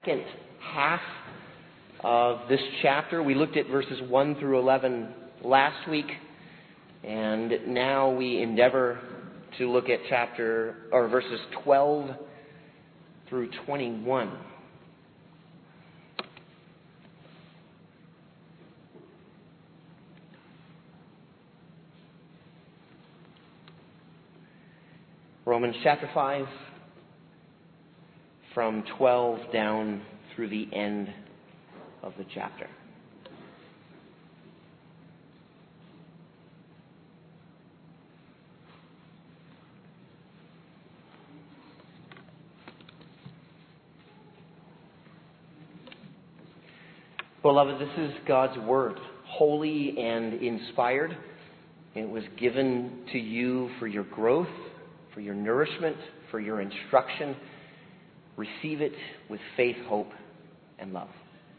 second half of this chapter. We looked at verses 1 through 11 last week, and now we endeavor to look at verses 12 through 21. Romans chapter 5, from 12 down through the end of the chapter. Beloved, this is God's word, holy and inspired. It was given to you for your growth, for your nourishment, for your instruction. Receive it with faith, hope, and love.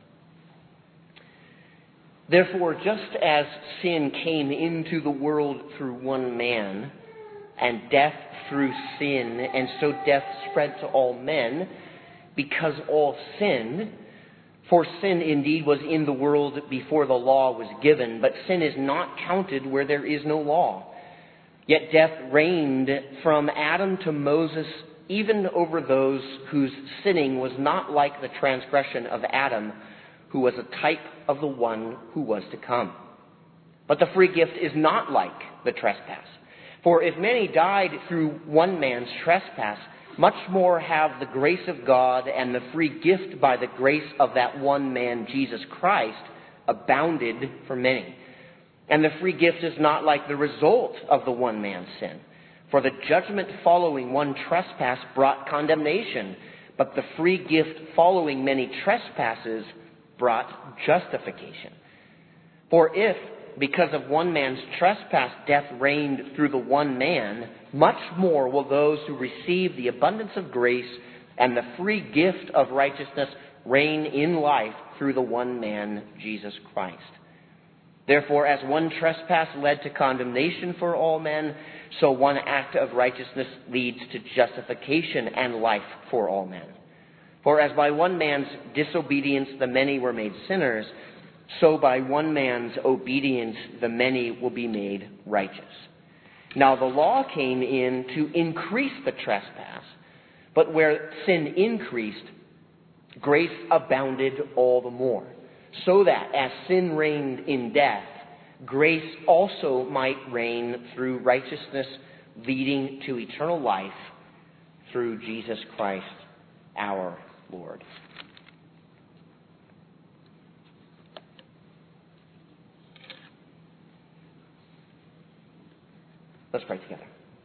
Therefore, just as sin came into the world through one man, and death through sin, and so death spread to all men, because all sinned. For sin indeed was in the world before the law was given, but sin is not counted where there is no law. Yet death reigned from Adam to Moses, even over those whose sinning was not like the transgression of Adam, who was a type of the one who was to come. But the free gift is not like the trespass. For if many died through one man's trespass, much more have the grace of God and the free gift by the grace of that one man, Jesus Christ, abounded for many. And the free gift is not like the result of the one man's sin. For the judgment following one trespass brought condemnation, but the free gift following many trespasses brought justification. For if, because of one man's trespass, death reigned through the one man, much more will those who receive the abundance of grace and the free gift of righteousness reign in life through the one man, Jesus Christ. Therefore, as one trespass led to condemnation for all men, so one act of righteousness leads to justification and life for all men. For as by one man's disobedience the many were made sinners, so by one man's obedience the many will be made righteous. Now the law came in to increase the trespass, but where sin increased, grace abounded all the more, so that as sin reigned in death, grace also might reign through righteousness, leading to eternal life through Jesus Christ our Lord. Let's pray together.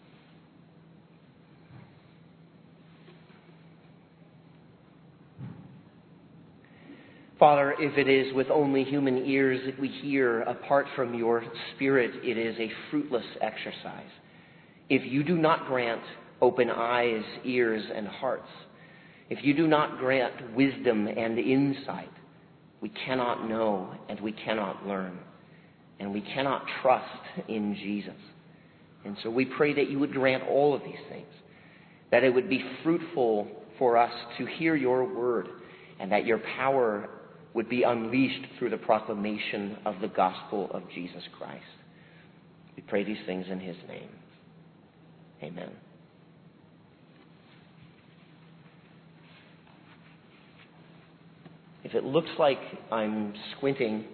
Father, if it is with only human ears that we hear apart from your Spirit, it is a fruitless exercise. If you do not grant open eyes, ears, and hearts, if you do not grant wisdom and insight, we cannot know and we cannot learn, and we cannot trust in Jesus. And so we pray that you would grant all of these things, that it would be fruitful for us to hear your word, and that your power would be unleashed through the proclamation of the gospel of Jesus Christ. We pray these things in his name. Amen. If it looks like I'm squinting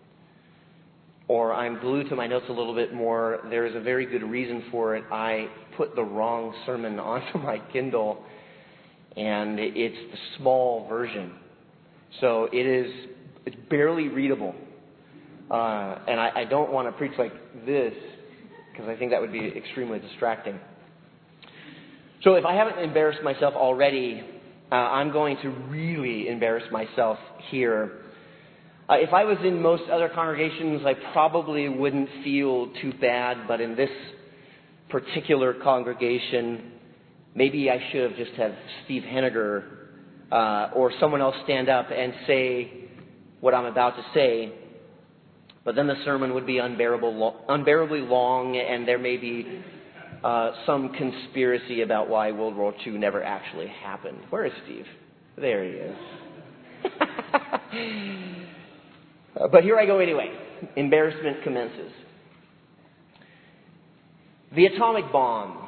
or I'm glued to my notes a little bit more, there is a very good reason for it. I put the wrong sermon onto my Kindle, and it's the small version. So it's barely readable. And I don't want to preach like this, because I think that would be extremely distracting. So if I haven't embarrassed myself already, I'm going to really embarrass myself here. If I was in most other congregations, I probably wouldn't feel too bad, but in this particular congregation, maybe I should have just had Steve Henniger or someone else stand up and say what I'm about to say, but then the sermon would be unbearably long, and there may be some conspiracy about why World War II never actually happened. Where is Steve? There he is. But here I go anyway. Embarrassment commences. The atomic bomb.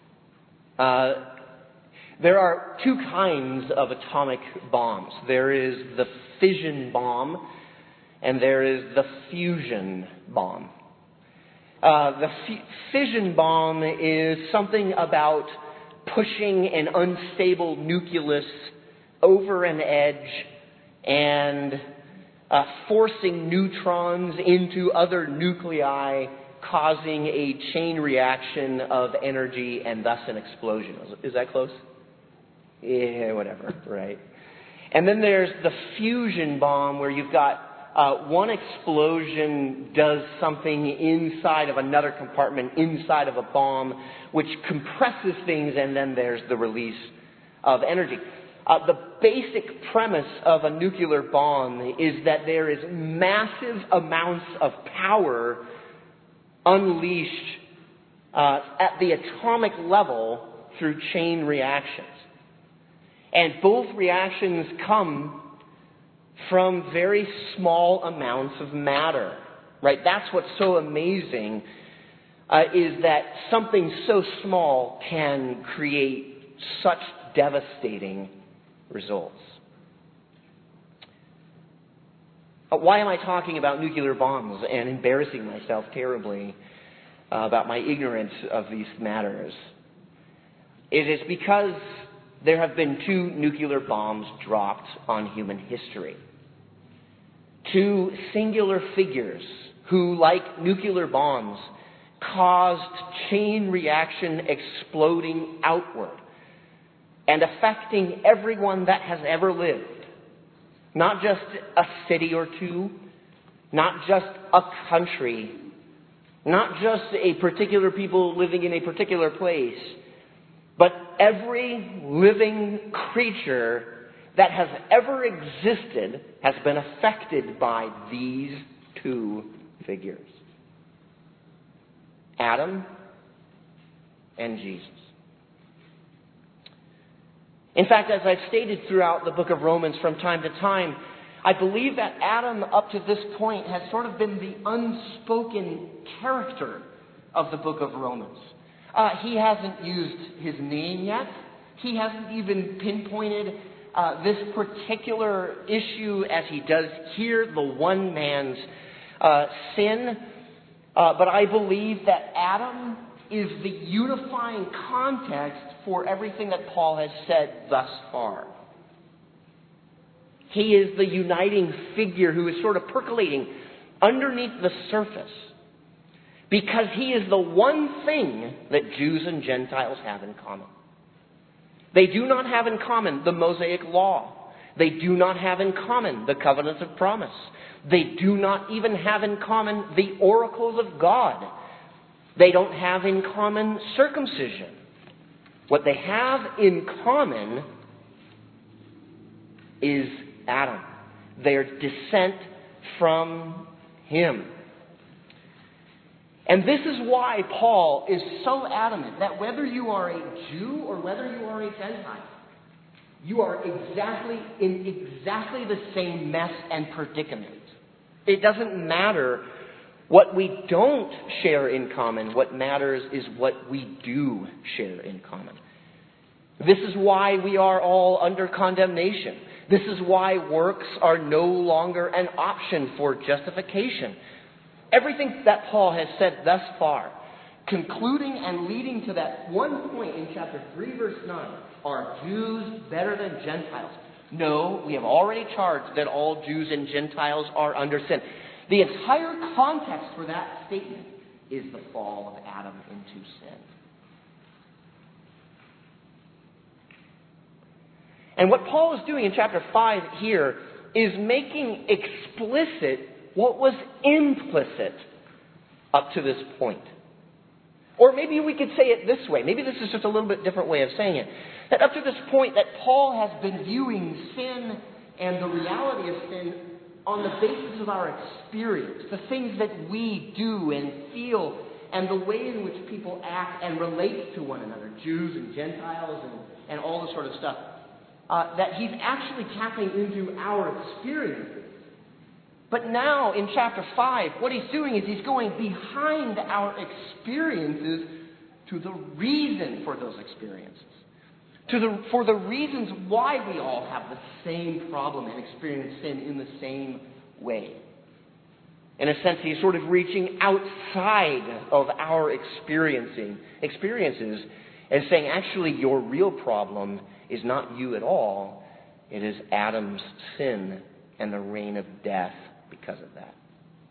There are two kinds of atomic bombs. There is the fission bomb, and there is the fusion bomb. The fission bomb is something about pushing an unstable nucleus over an edge and forcing neutrons into other nuclei, causing a chain reaction of energy and thus an explosion. Is that close? Yeah, whatever, right? And then there's the fusion bomb, where you've got one explosion does something inside of another compartment, inside of a bomb, which compresses things, and then there's the release of energy. The basic premise of a nuclear bomb is that there is massive amounts of power unleashed at the atomic level through chain reactions. And both reactions come from very small amounts of matter, right? That's what's so amazing, is that something so small can create such devastating results. Why am I talking about nuclear bombs and embarrassing myself terribly about my ignorance of these matters? It is because there have been two nuclear bombs dropped on human history. Two singular figures who, like nuclear bombs, caused chain reaction exploding outward and affecting everyone that has ever lived. Not just a city or two, not just a country, not just a particular people living in a particular place, but every living creature that has ever existed has been affected by these two figures. Adam and Jesus. In fact, as I've stated throughout the book of Romans from time to time, I believe that Adam up to this point has sort of been the unspoken character of the book of Romans. He hasn't used his name yet. He hasn't even pinpointed this particular issue as he does here, the one man's sin. But I believe that Adam is the unifying context for everything that Paul has said thus far. He is the uniting figure who is sort of percolating underneath the surface, because he is the one thing that Jews and Gentiles have in common. They do not have in common the Mosaic law. They do not have in common the covenants of promise. They do not even have in common the oracles of God. They don't have in common circumcision. What they have in common is Adam. Their descent from him. And this is why Paul is so adamant that whether you are a Jew or whether you are a Gentile, you are in exactly the same mess and predicament. It doesn't matter what we don't share in common. What matters is what we do share in common. This is why we are all under condemnation. This is why works are no longer an option for justification. Everything that Paul has said thus far, concluding and leading to that one point in chapter 3, verse 9, are Jews better than Gentiles? No, we have already charged that all Jews and Gentiles are under sin. The entire context for that statement is the fall of Adam into sin. And what Paul is doing in chapter 5 here is making explicit what was implicit up to this point. Or maybe we could say it this way. Maybe this is just a little bit different way of saying it. That up to this point that Paul has been viewing sin and the reality of sin on the basis of our experience, the things that we do and feel, and the way in which people act and relate to one another, Jews and Gentiles and all this sort of stuff. that he's actually tapping into our experiences. But now, in chapter 5, what he's doing is he's going behind our experiences to the reason for those experiences. For the reasons why we all have the same problem and experience sin in the same way. In a sense, he's sort of reaching outside of our experiences and saying, actually, your real problem is not you at all. It is Adam's sin and the reign of death because of that.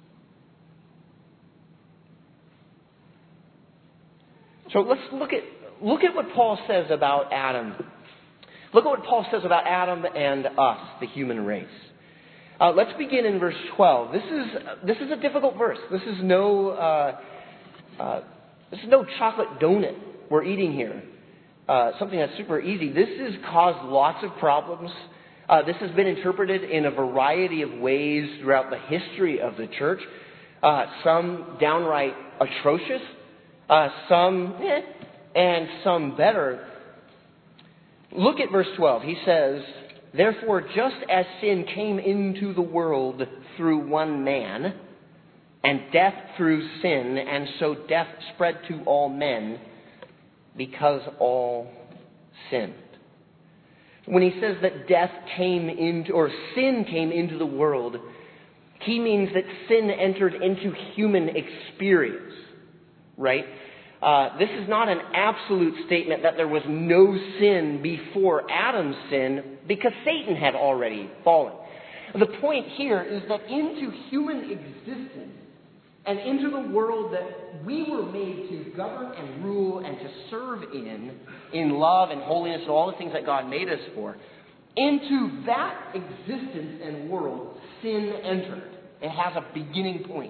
So let's look at what Paul says about Adam. Look at what Paul says about Adam and us, the human race. Let's begin in verse 12. This is a difficult verse. This is no chocolate donut we're eating here. Something that's super easy. This has caused lots of problems. This has been interpreted in a variety of ways throughout the history of the church. Some downright atrocious. Some and some better. Look at verse 12. He says, "Therefore, just as sin came into the world through one man, and death through sin, and so death spread to all men, because all sinned." When he says that sin came into the world, he means that sin entered into human experience, right? This is not an absolute statement that there was no sin before Adam's sin, because Satan had already fallen. The point here is that into human existence and into the world that we were made to govern and rule and to serve in love and holiness and all the things that God made us for, into that existence and world, sin entered. It has a beginning point.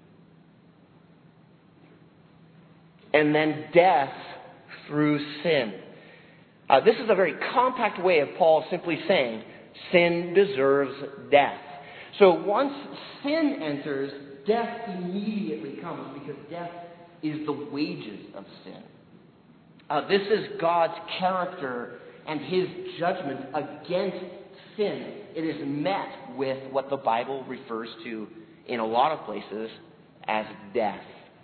And then death through sin. This is a very compact way of Paul simply saying sin deserves death. So once sin enters, death immediately comes, because death is the wages of sin. This is God's character and his judgment against sin. It is met with what the Bible refers to in a lot of places as death.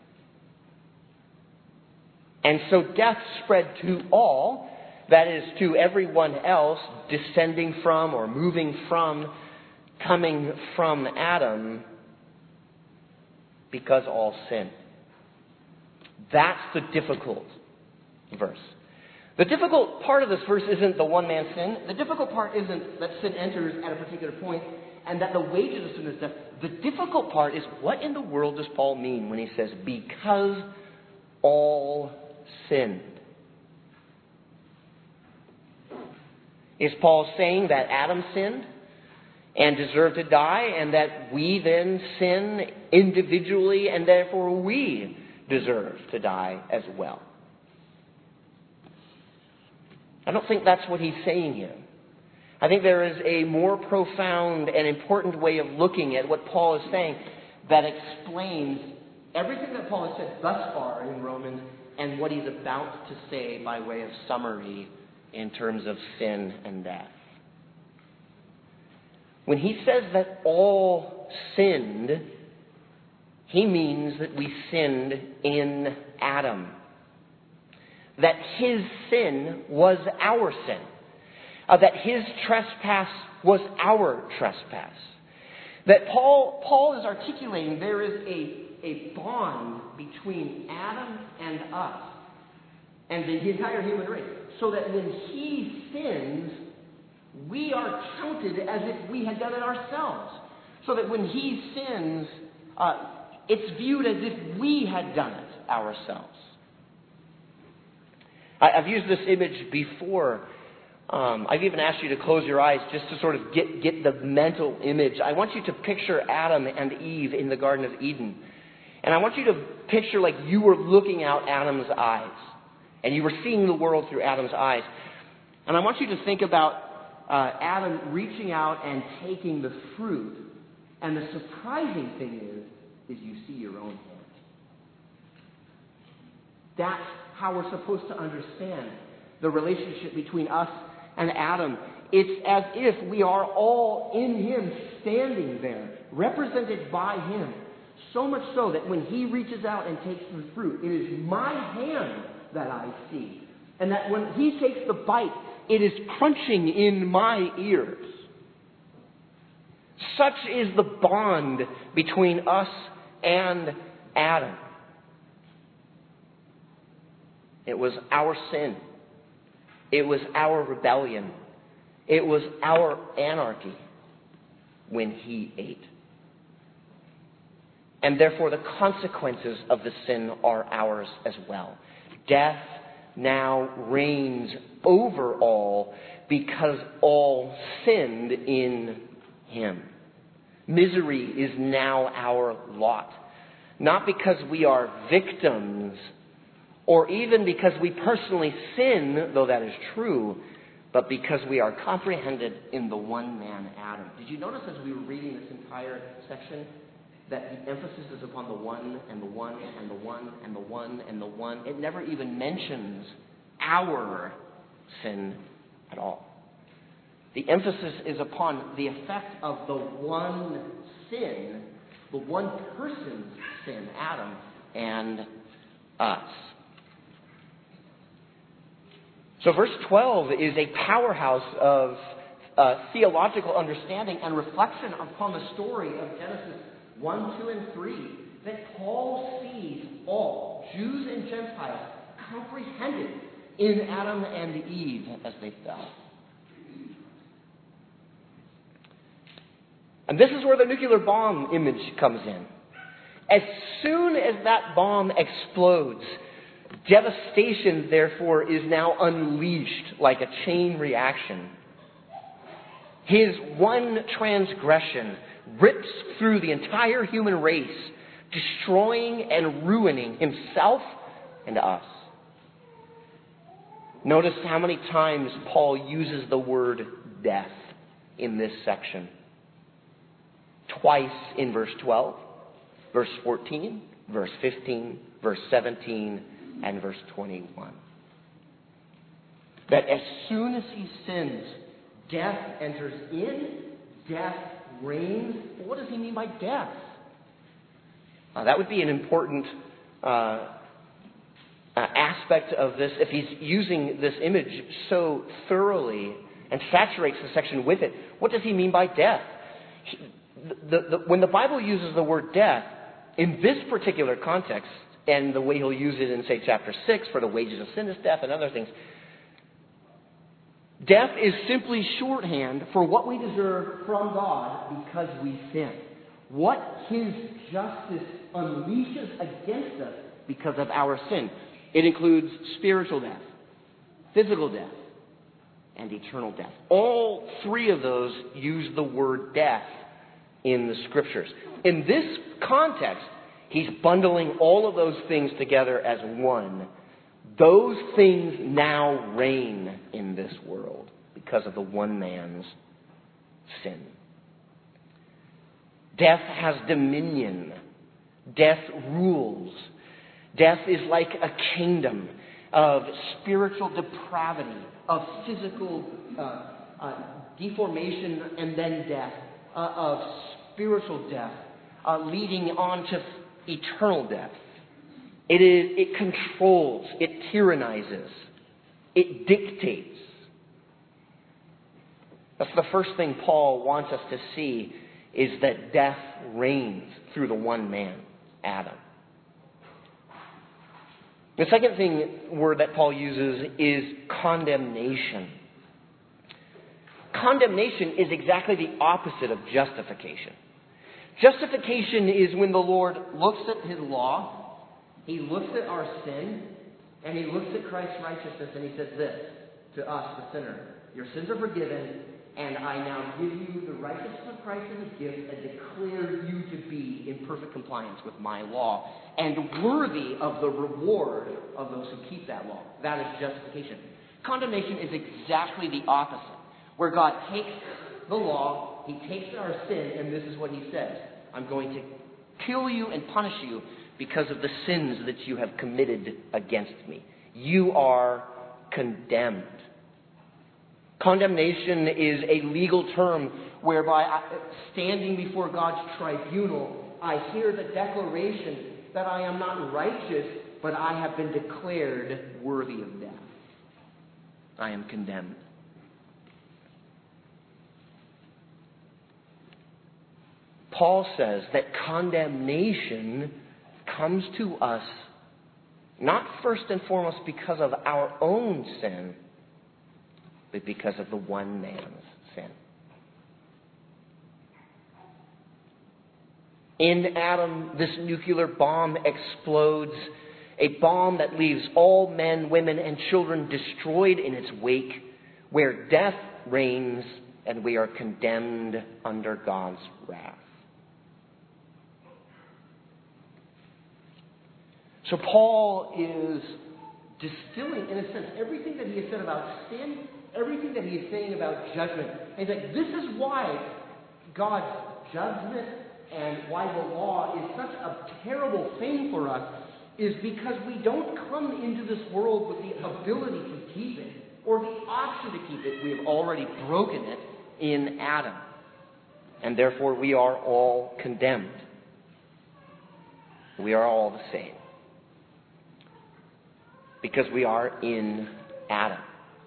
And so death spread to all, that is, to everyone else descending from or moving from, coming from Adam, because all sin. That's the difficult verse. The difficult part of this verse isn't the one-man sin. The difficult part isn't that sin enters at a particular point and that the wages of sin is death. The difficult part is, what in the world does Paul mean when he says, because all sinned? Is Paul saying that Adam sinned and deserved to die, and that we then sin individually and therefore we deserve to die as well? I don't think that's what he's saying here. I think there is a more profound and important way of looking at what Paul is saying that explains everything that Paul has said thus far in Romans and what he's about to say by way of summary in terms of sin and death. When he says that all sinned, he means that we sinned in Adam. That his sin was our sin. That his trespass was our trespass. That Paul is articulating there is a bond between Adam and us and the entire human race. So that when he sins, we are counted as if we had done it ourselves. So that when he sins, it's viewed as if we had done it ourselves. I've used this image before. I've even asked you to close your eyes just to sort of get the mental image. I want you to picture Adam and Eve in the Garden of Eden. And I want you to picture like you were looking out Adam's eyes. And you were seeing the world through Adam's eyes. And I want you to think about Adam reaching out and taking the fruit. And the surprising thing is you see your own hand. That's how we're supposed to understand the relationship between us and Adam. It's as if we are all in him, standing there, represented by him. So much so that when he reaches out and takes the fruit, it is my hand that I see. And that when he takes the bite, it is crunching in my ears. Such is the bond between us and Adam. It was our sin. It was our rebellion. It was our anarchy when he ate. And therefore the consequences of the sin are ours as well. Death now reigns over all because all sinned in him. Misery is now our lot. Not because we are victims, or even because we personally sin, though that is true, but because we are comprehended in the one man, Adam. Did you notice as we were reading this entire section that the emphasis is upon the one and the one and the one and the one and the one? It never even mentions our sin at all. The emphasis is upon the effect of the one sin, the one person's sin, Adam, and us. So verse 12 is a powerhouse of theological understanding and reflection upon the story of Genesis 1, 2, and 3, that Paul sees all, Jews and Gentiles, comprehended in Adam and Eve as they fell. And this is where the nuclear bomb image comes in. As soon as that bomb explodes, devastation, therefore, is now unleashed like a chain reaction. His one transgression rips through the entire human race, destroying and ruining himself and us. Notice how many times Paul uses the word death in this section. Twice in verse 12, verse 14, verse 15, verse 17, and verse 21. That as soon as he sins, death enters in, death reigns. What does he mean by death? That would be an important aspect of this if he's using this image so thoroughly and saturates the section with it. What does he mean by death? When the Bible uses the word death, in this particular context, and the way he'll use it in, say, chapter 6, for the wages of sin is death and other things, death is simply shorthand for what we deserve from God because we sin. What his justice unleashes against us because of our sin. It includes spiritual death, physical death, and eternal death. All three of those use the word death in the Scriptures. In this context, he's bundling all of those things together as one. Those things now reign in this world because of the one man's sin. Death has dominion. Death rules. Death is like a kingdom of spiritual depravity, of physical deformation and then death, of spiritual death, leading on to eternal death. It controls, it tyrannizes, it dictates. That's the first thing Paul wants us to see, is that death reigns through the one man, Adam. The second word that Paul uses is condemnation. Condemnation is exactly the opposite of justification. Justification is when the Lord looks at his law, he looks at our sin, and he looks at Christ's righteousness, and he says this to us, the sinner: your sins are forgiven, and I now give you the righteousness of Christ as a gift and declare you to be in perfect compliance with my law and worthy of the reward of those who keep that law. That is justification. Condemnation is exactly the opposite, where God takes the law, he takes our sin, and this is what he says: I'm going to kill you and punish you because of the sins that you have committed against me. You are condemned. Condemnation is a legal term whereby, standing before God's tribunal, I hear the declaration that I am not righteous, but I have been declared worthy of death. I am condemned. Paul says that condemnation comes to us not first and foremost because of our own sin, but because of the one man's sin. In Adam, this nuclear bomb explodes, a bomb that leaves all men, women, and children destroyed in its wake, where death reigns and we are condemned under God's wrath. So Paul is distilling, in a sense, everything that he has said about sin, everything that he is saying about judgment. And he's like, this is why God's judgment and why the law is such a terrible thing for us, is because we don't come into this world with the ability to keep it, or the option to keep it. We have already broken it in Adam. And therefore we are all condemned. We are all the same. Because we are in Adam.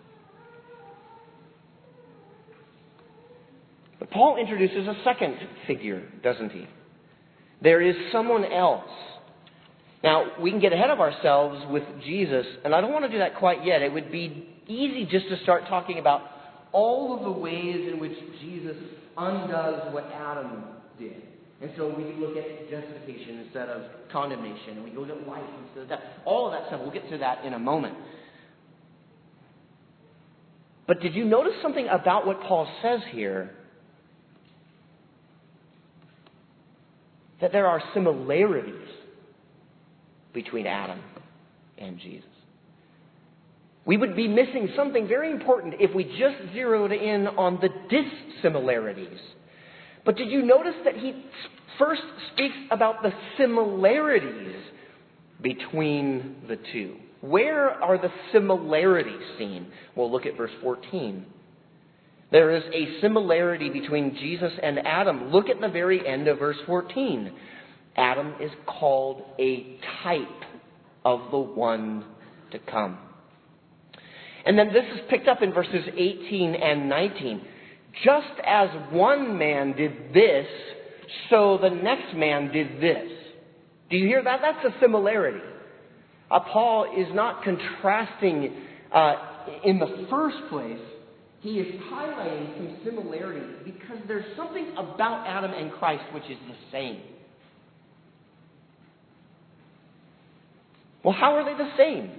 But Paul introduces a second figure, doesn't he? There is someone else. Now, we can get ahead of ourselves with Jesus, and I don't want to do that quite yet. It would be easy just to start talking about all of the ways in which Jesus undoes what Adam did. And so we look at justification instead of condemnation, and we look at life instead of death. All of that stuff, we'll get to that in a moment. But did you notice something about what Paul says here? That there are similarities between Adam and Jesus. We would be missing something very important if we just zeroed in on the dissimilarities. But did you notice that he first speaks about the similarities between the two? Where are the similarities seen? Well, look at verse 14. There is a similarity between Jesus and Adam. Look at the very end of verse 14. Adam is called a type of the one to come. And then this is picked up in verses 18 and 19. Just as one man did this, so the next man did this. Do you hear that? That's a similarity. Paul is not contrasting in the first place. He is highlighting some similarities because there's something about Adam and Christ which is the same. Well, how are they the same?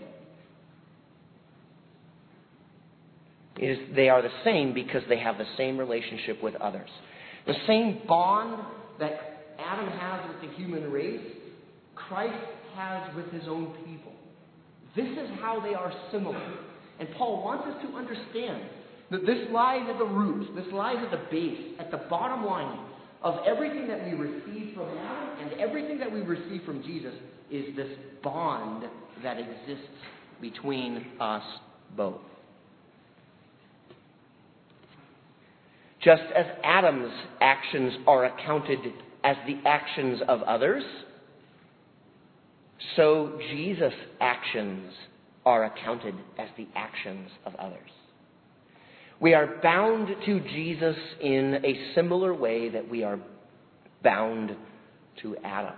They are the same because they have the same relationship with others. The same bond that Adam has with the human race, Christ has with his own people. This is how they are similar. And Paul wants us to understand that this lies at the root, this lies at the base, at the bottom line of everything that we receive from Adam and everything that we receive from Jesus is this bond that exists between us both. Just as Adam's actions are accounted as the actions of others, so Jesus' actions are accounted as the actions of others. We are bound to Jesus in a similar way that we are bound to Adam.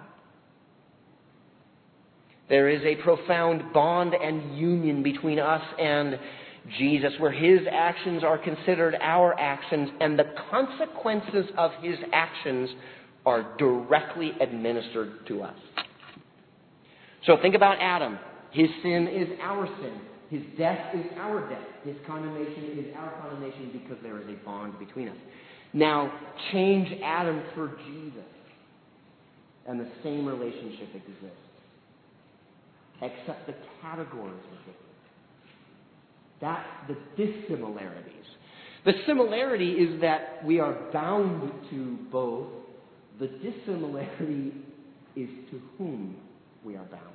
There is a profound bond and union between us and Jesus, where his actions are considered our actions, and the consequences of his actions are directly administered to us. So think about Adam. His sin is our sin. His death is our death. His condemnation is our condemnation because there is a bond between us. Now, change Adam for Jesus, and the same relationship exists, except the categories are different. That's the dissimilarities. The similarity is that we are bound to both. The dissimilarity is to whom we are bound.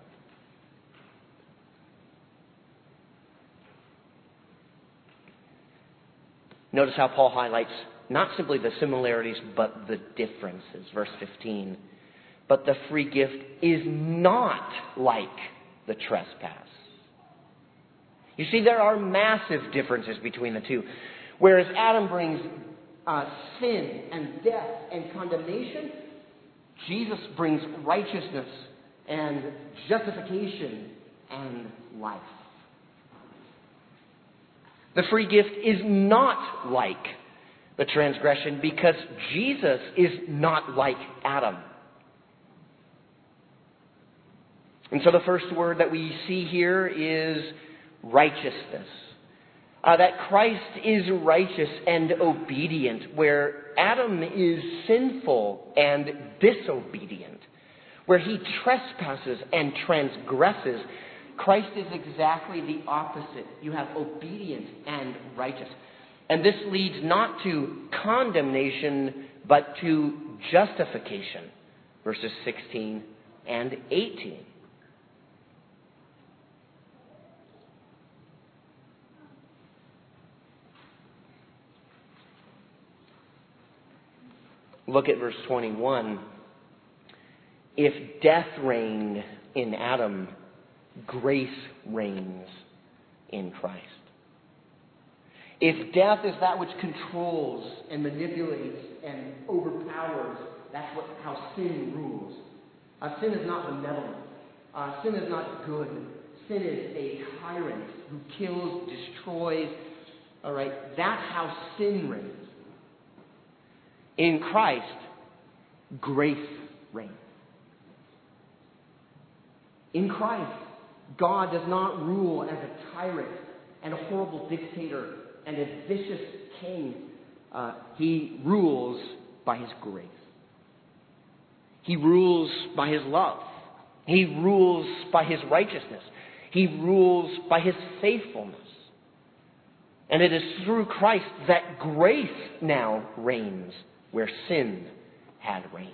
Notice how Paul highlights not simply the similarities, but the differences. Verse 15. But the free gift is not like the trespass. You see, there are massive differences between the two. Whereas Adam brings sin and death and condemnation, Jesus brings righteousness and justification and life. The free gift is not like the transgression because Jesus is not like Adam. And so the first word that we see here is righteousness. That Christ is righteous and obedient, where Adam is sinful and disobedient. Where he trespasses and transgresses, Christ is exactly the opposite. You have obedient and righteous. And this leads not to condemnation, but to justification. Verses 16 and 18. Look at verse 21. If death reigned in Adam, grace reigns in Christ. If death is that which controls and manipulates and overpowers, that's how sin rules. Sin is not benevolent. Sin is not good. Sin is a tyrant who kills, destroys. All right, that's how sin reigns. In Christ, grace reigns. In Christ, God does not rule as a tyrant and a horrible dictator and a vicious king. He rules by His grace. He rules by His love. He rules by His righteousness. He rules by His faithfulness. And it is through Christ that grace now reigns where sin had reigned.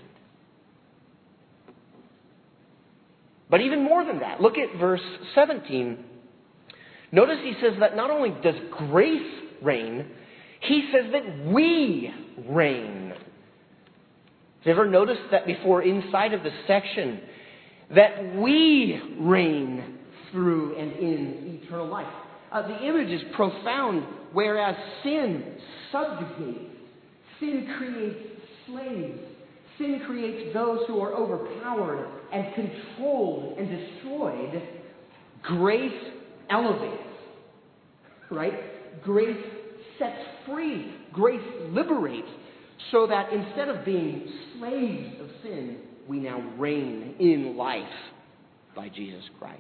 But even more than that, look at verse 17. Notice he says that not only does grace reign, he says that we reign. Have you ever noticed that before inside of the section? That we reign through and in eternal life. The image is profound, whereas sin subjugates. Sin creates slaves. Sin creates those who are overpowered and controlled and destroyed. Grace elevates. Right? Grace sets free. Grace liberates. So that instead of being slaves of sin, we now reign in life by Jesus Christ.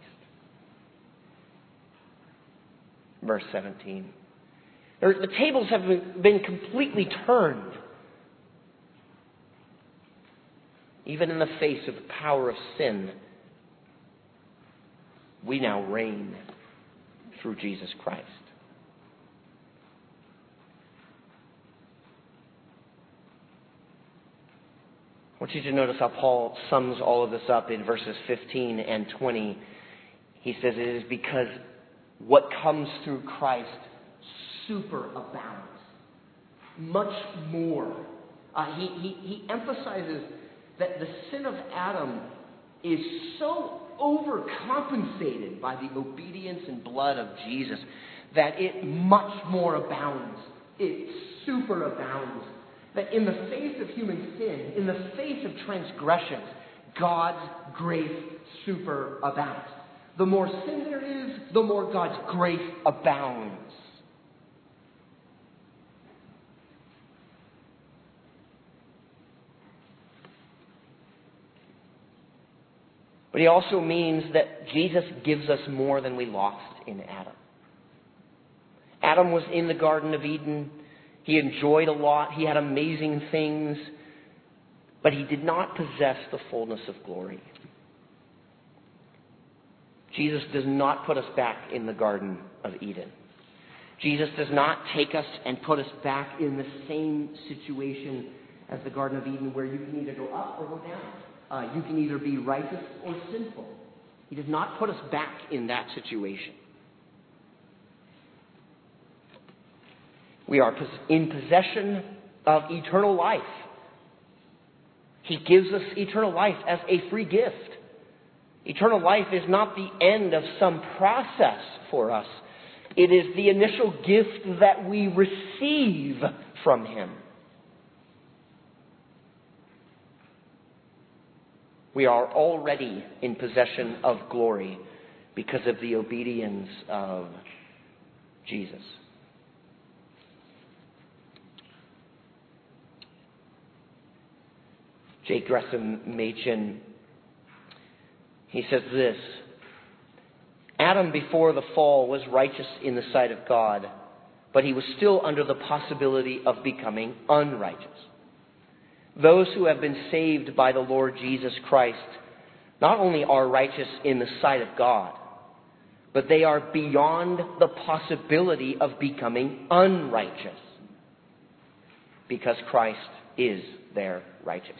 Verse 17. The tables have been completely turned. Even in the face of the power of sin, we now reign through Jesus Christ. I want you to notice how Paul sums all of this up in verses 15 and 20. He says it is because what comes through Christ superabounds. Much more. He emphasizes that the sin of Adam is so overcompensated by the obedience and blood of Jesus that it much more abounds. It superabounds. That in the face of human sin, in the face of transgressions, God's grace superabounds. The more sin there is, the more God's grace abounds. But he also means that Jesus gives us more than we lost in Adam. Adam was in the Garden of Eden. He enjoyed a lot. He had amazing things. But he did not possess the fullness of glory. Jesus does not put us back in the Garden of Eden. Jesus does not take us and put us back in the same situation as the Garden of Eden where you can either go up or go down. You can either be righteous or sinful. He does not put us back in that situation. We are in possession of eternal life. He gives us eternal life as a free gift. Eternal life is not the end of some process for us. It is the initial gift that we receive from Him. We are already in possession of glory because of the obedience of Jesus. J. Gresham Machen, he says this: Adam before the fall was righteous in the sight of God, but he was still under the possibility of becoming unrighteous. Those who have been saved by the Lord Jesus Christ not only are righteous in the sight of God, but they are beyond the possibility of becoming unrighteous, because Christ is their righteousness.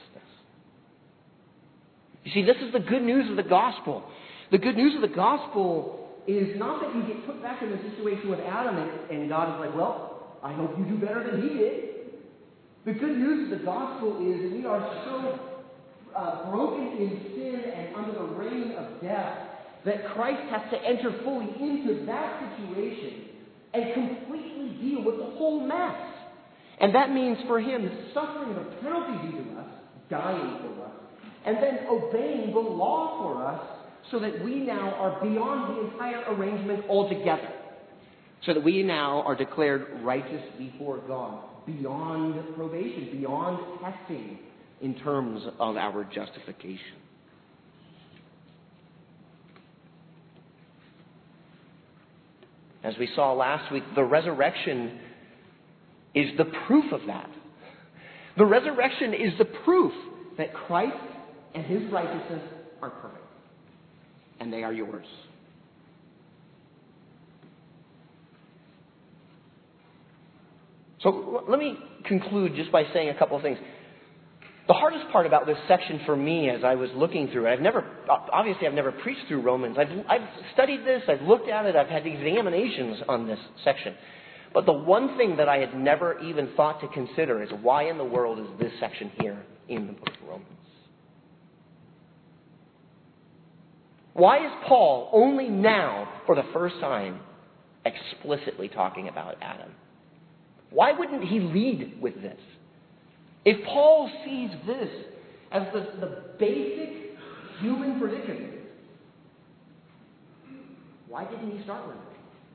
You see, this is the good news of the gospel. The good news of the gospel is not that you get put back in the situation with Adam and God is like, well, I hope you do better than he did. The good news of the gospel is we are so broken in sin and under the reign of death that Christ has to enter fully into that situation and completely deal with the whole mess. And that means for Him suffering the penalty due to us, dying for us, and then obeying the law for us so that we now are beyond the entire arrangement altogether. So that we now are declared righteous before God, beyond probation, beyond testing in terms of our justification. As we saw last week, the resurrection is the proof of that. The resurrection is the proof that Christ and His righteousness are perfect. And they are yours. So let me conclude just by saying a couple of things. The hardest part about this section for me as I was looking through it, I've never preached through Romans. I've studied this, I've looked at it, I've had examinations on this section. But the one thing that I had never even thought to consider is why in the world is this section here in the book of Romans? Why is Paul only now, for the first time, explicitly talking about Adam? Why wouldn't he lead with this? If Paul sees this as the basic human predicament, why didn't he start with it?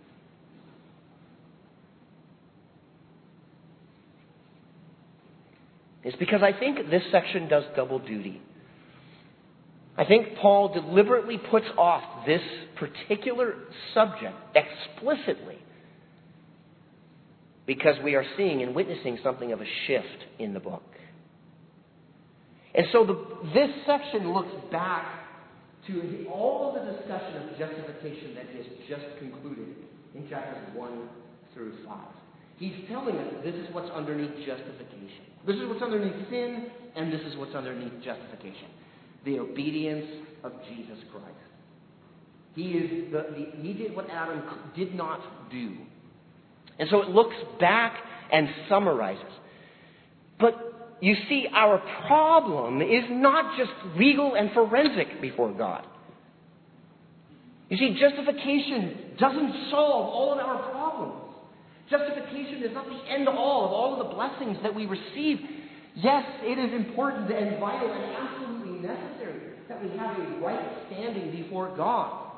It's because I think this section does double duty. I think Paul deliberately puts off this particular subject explicitly because we are seeing and witnessing something of a shift in the book. And so this section looks back to all of the discussion of justification that he has just concluded in chapters 1 through 5. He's telling us this is what's underneath justification. This is what's underneath sin, and this is what's underneath justification. The obedience of Jesus Christ. He did what Adam did not do. And so it looks back and summarizes. But you see, our problem is not just legal and forensic before God. You see, justification doesn't solve all of our problems. Justification is not the end all of all of the blessings that we receive. Yes, it is important and vital and absolutely necessary that we have a right standing before God.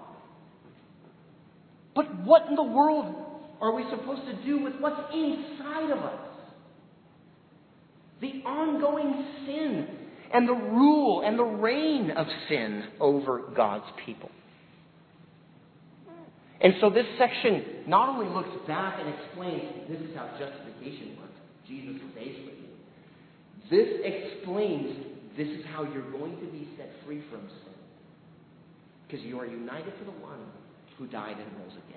But what in the world are we supposed to do with what's inside of us? The ongoing sin and the rule and the reign of sin over God's people. And so this section not only looks back and explains this is how justification works. Jesus pays for you. This explains this is how you're going to be set free from sin. Because you are united to the one who died and rose again.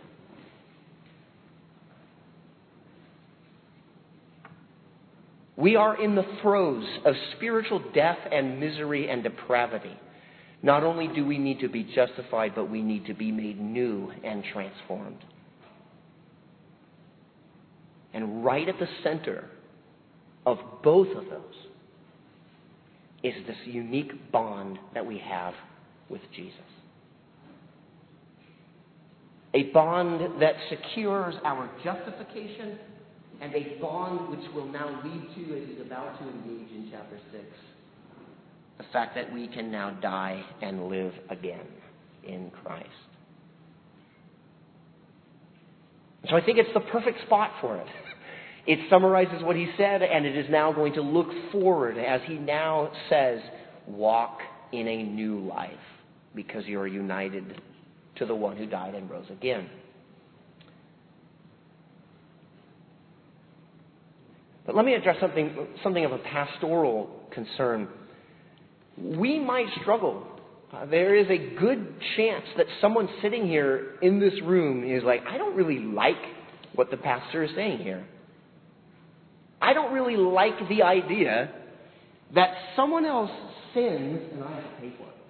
We are in the throes of spiritual death and misery and depravity. Not only do we need to be justified, but we need to be made new and transformed. And right at the center of both of those is this unique bond that we have with Jesus. A bond that secures our justification, and a bond which will now lead to, as he's about to engage in chapter 6, the fact that we can now die and live again in Christ. So I think it's the perfect spot for it. It summarizes what he said, and it is now going to look forward as he now says, walk in a new life because you are united to the one who died and rose again. But let me address something of a pastoral concern. We might struggle. There is a good chance that someone sitting here in this room is like, I don't really like what the pastor is saying here. I don't really like the idea that someone else sins and I have to pay for it.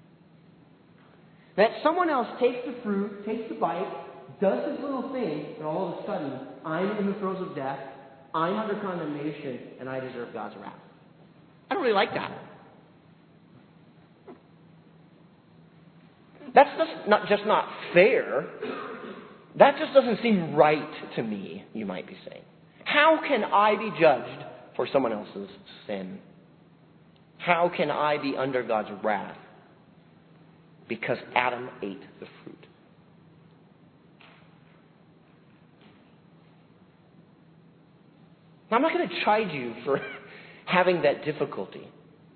That someone else takes the fruit, takes the bite, does this little thing, and all of a sudden, I'm in the throes of death, I'm under condemnation, and I deserve God's wrath. I don't really like that. That's just not fair. That just doesn't seem right to me, you might be saying. How can I be judged for someone else's sin? How can I be under God's wrath because Adam ate the fruit? Now, I'm not going to chide you for having that difficulty.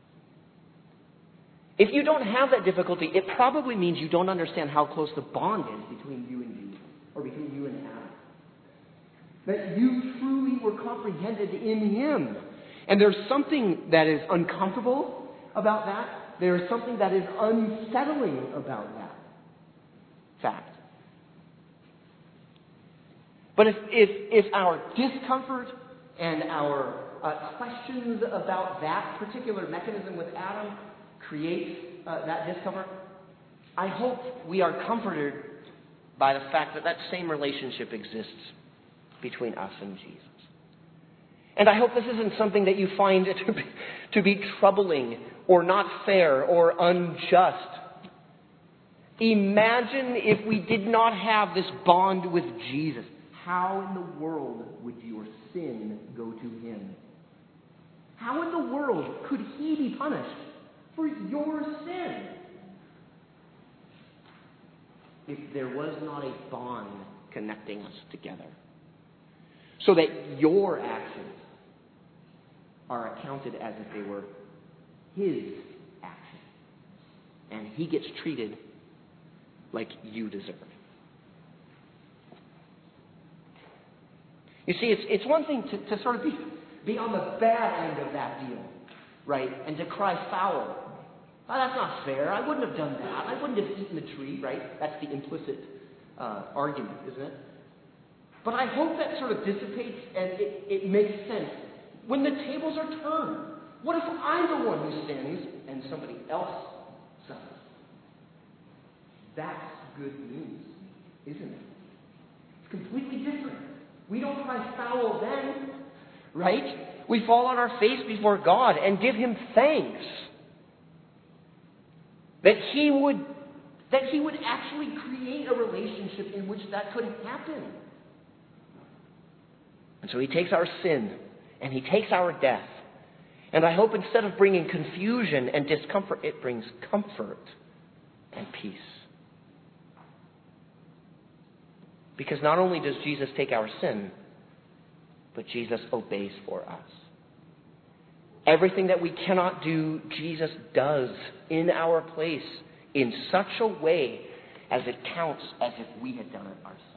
If you don't have that difficulty, it probably means you don't understand how close the bond is between you and Jesus, or between you and Adam. That you truly were comprehended in Him. And there's something that is uncomfortable about that. There is something that is unsettling about that fact. But if our discomfort and our questions about that particular mechanism with Adam create that discomfort, I hope we are comforted by the fact that that same relationship exists between us and Jesus. And I hope this isn't something that you find to be troubling or not fair or unjust. Imagine if we did not have this bond with Jesus. How in the world would your sin go to Him? How in the world could He be punished for your sin if there was not a bond connecting us together? So that your actions are accounted as if they were His actions. And He gets treated like you deserve. You see, it's one thing to sort of be on the bad end of that deal, right? And to cry foul. Oh, that's not fair. I wouldn't have done that. I wouldn't have eaten the tree, right? That's the implicit argument, isn't it? But I hope that sort of dissipates and it makes sense. When the tables are turned, what if I'm the one who sins and somebody else suffers? That's good news, isn't it? It's completely different. We don't cry foul then, right? We fall on our face before God and give Him thanks that He would actually create a relationship in which that could happen. And so He takes our sin and He takes our death. And I hope instead of bringing confusion and discomfort, it brings comfort and peace. Because not only does Jesus take our sin, but Jesus obeys for us. Everything that we cannot do, Jesus does in our place in such a way as it counts as if we had done it ourselves.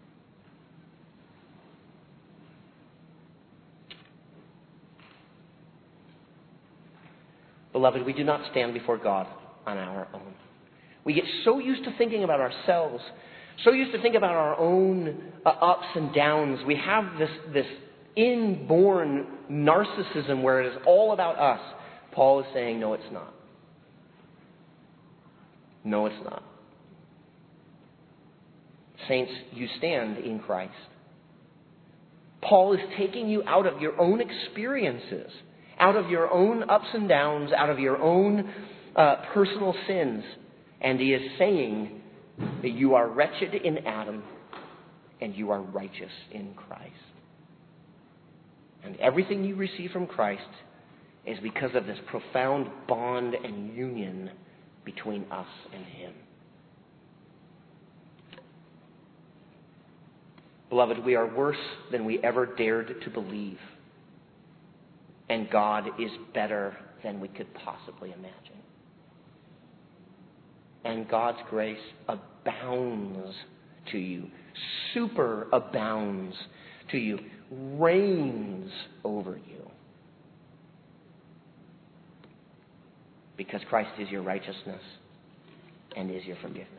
Beloved, we do not stand before God on our own. We get so used to thinking about ourselves, so used to think about our own ups and downs. We have this inborn narcissism where it is all about us. Paul is saying, no, it's not. No, it's not. Saints, you stand in Christ. Paul is taking you out of your own experiences, out of your own ups and downs, out of your own personal sins. And he is saying that you are wretched in Adam and you are righteous in Christ. And everything you receive from Christ is because of this profound bond and union between us and him. Beloved, we are worse than we ever dared to believe. And God is better than we could possibly imagine. And God's grace abounds to you, superabounds to you, reigns over you. Because Christ is your righteousness and is your forgiveness.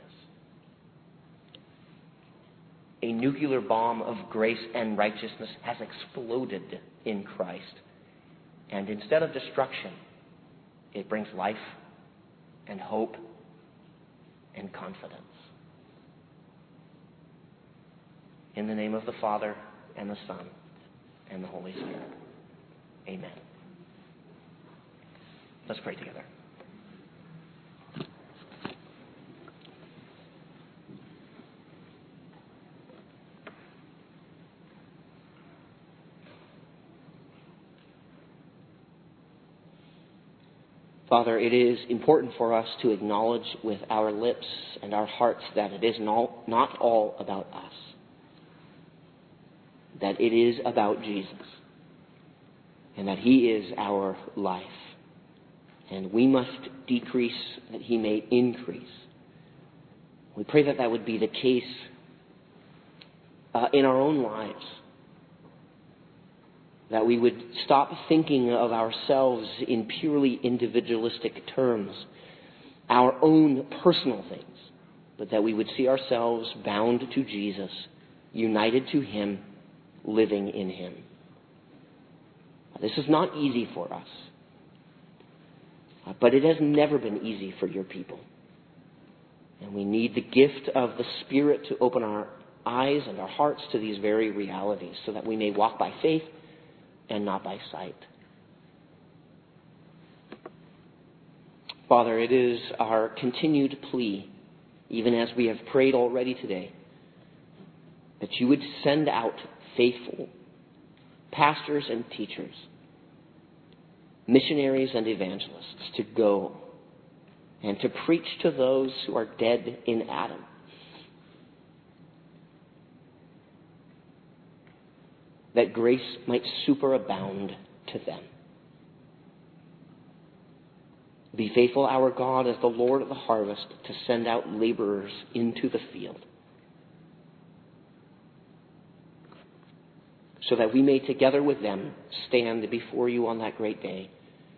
A nuclear bomb of grace and righteousness has exploded in Christ. And instead of destruction, it brings life and hope and confidence. In the name of the Father, and the Son, and the Holy Spirit. Amen. Let's pray together. Father, it is important for us to acknowledge with our lips and our hearts that it is not all about us. That it is about Jesus. And that he is our life. And we must decrease that he may increase. We pray that that would be the case in our own lives. That we would stop thinking of ourselves in purely individualistic terms, our own personal things, but that we would see ourselves bound to Jesus, united to him, living in him. This is not easy for us, but it has never been easy for your people. And we need the gift of the Spirit to open our eyes and our hearts to these very realities so that we may walk by faith and not by sight. Father, it is our continued plea, even as we have prayed already today, that you would send out faithful pastors and teachers, missionaries and evangelists to go and to preach to those who are dead in Adam. That grace might superabound to them. Be faithful, our God, as the Lord of the harvest, to send out laborers into the field, so that we may together with them stand before you on that great day,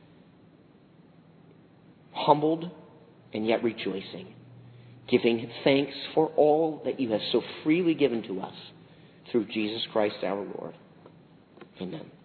humbled and yet rejoicing, giving thanks for all that you have so freely given to us through Jesus Christ our Lord. Amen.